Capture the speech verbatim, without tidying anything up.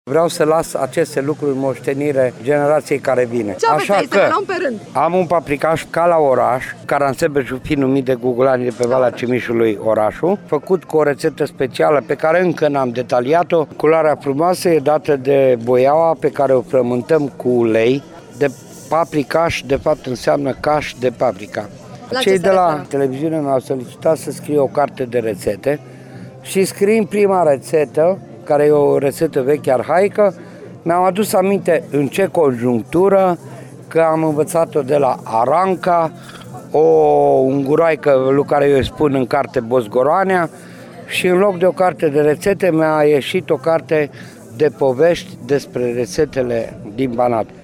Vreau să las aceste lucruri în moștenire generației care vine. Ce aveți? Așa că să luăm pe rând. Am un paprikaș ca la oraș, Caransebeșul fi numit de gugulani de pe Valea Cimișului orașul, făcut cu o rețetă specială pe care încă n-am detaliat-o. Culoarea frumoasă e dată de boiaua pe care o frământăm cu ulei. De paprikaș, de fapt, înseamnă caș de paprika. La Cei de la referă? televiziune mi-au solicitat să scriu o carte de rețete și scriind prima rețetă, care e o rețetă veche arhaică, mi-am adus aminte în ce conjunctură, că am învățat-o de la Aranca, o unguroaică lui care eu îi spun în carte Bozgoroanea, și în loc de o carte de rețete mi-a ieșit o carte de povești despre rețetele din Banat.